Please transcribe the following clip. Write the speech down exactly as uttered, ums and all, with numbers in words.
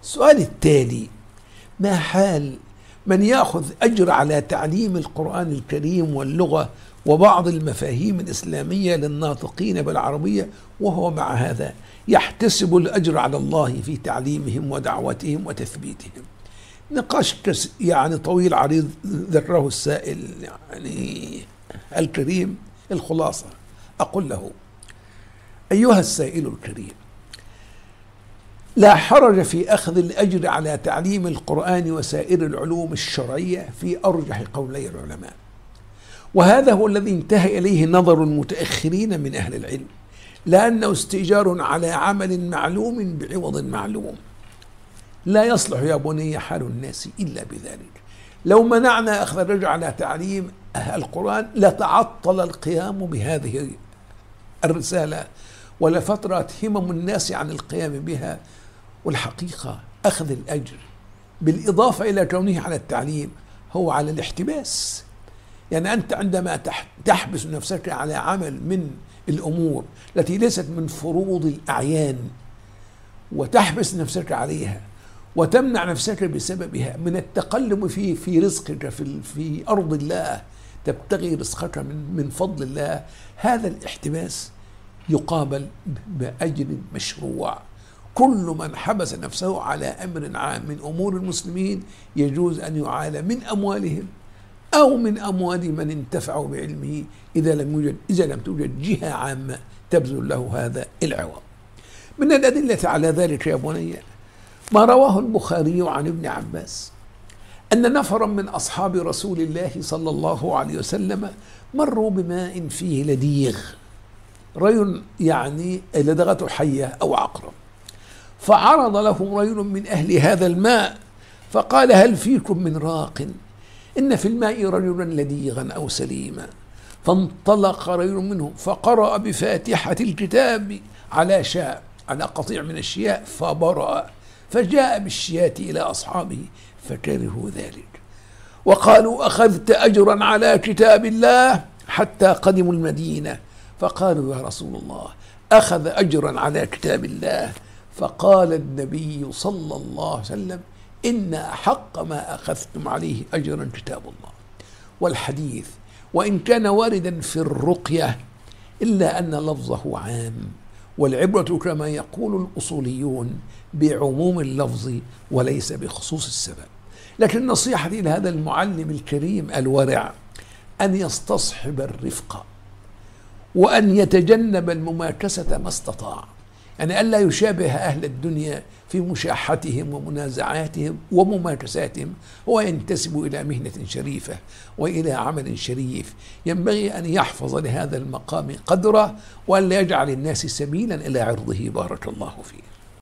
السؤال التالي: ما حال من يأخذ أجر على تعليم القرآن الكريم واللغة وبعض المفاهيم الإسلامية للناطقين بالعربية، وهو مع هذا يحتسب الأجر على الله في تعليمهم ودعوتهم وتثبيتهم؟ نقاش يعني طويل عريض ذكره السائل يعني الكريم. الخلاصة أقول له: أيها السائل الكريم، لا حرج في أخذ الأجر على تعليم القرآن وسائر العلوم الشرعية في أرجح قولي العلماء، وهذا هو الذي انتهى إليه نظر المتأخرين من أهل العلم، لأنه استئجار على عمل معلوم بعوض معلوم. لا يصلح يا بني حال الناس إلا بذلك. لو منعنا أخذ الأجر على تعليم القرآن لتعطل القيام بهذه الرسالة، ولفترت همم الناس عن القيام بها. والحقيقة أخذ الأجر بالإضافة إلى كونه على التعليم هو على الاحتباس. يعني أنت عندما تحبس نفسك على عمل من الأمور التي ليست من فروض الأعيان، وتحبس نفسك عليها وتمنع نفسك بسببها من التقلب في في رزقك في في أرض الله، تبتغي رزقك من من فضل الله، هذا الاحتباس يقابل بأجر مشروع. كل من حبس نفسه على أمر عام من أمور المسلمين يجوز أن يعال من أموالهم أو من أموال من انتفعوا بعلمه، إذا لم يوجد إذا لم توجد جهة عامة تبذل له هذا العوض. من الأدلة على ذلك يا بني ما رواه البخاري عن ابن عباس أن نفرا من أصحاب رسول الله صلى الله عليه وسلم مروا بماء فيه لديغ، رجل يعني لدغته حية أو عقرب، فعرض له رجل من أهل هذا الماء فقال: هل فيكم من راق؟ إن في الماء رجلا لديغا أو سليما. فانطلق رجل منهم فقرأ بفاتحة الكتاب على شاء على قطيع من الشياء فبرأ، فجاء بالشياة إلى أصحابه فكرهوا ذلك وقالوا: أخذت أجرا على كتاب الله، حتى قدموا المدينة فقالوا: يا رسول الله، أخذ أجرا على كتاب الله. فقال النبي صلى الله عليه وسلم: إن أحق ما أخذتم عليه أجرا كتاب الله. والحديث وإن كان واردا في الرقية إلا أن لفظه عام، والعبرة كما يقول الأصوليون بعموم اللفظ وليس بخصوص السبب. لكن نصيحتي لهذا المعلم الكريم الورع أن يستصحب الرفق وأن يتجنب المماكسة ما استطاع، يعني ألا يشابه أهل الدنيا في مشاحتهم ومنازعاتهم ومماكساتهم. هو ينتسب إلى مهنة شريفة وإلى عمل شريف، ينبغي أن يحفظ لهذا المقام قدره وأن لا يجعل الناس سبيلا إلى عرضه. بارك الله فيه.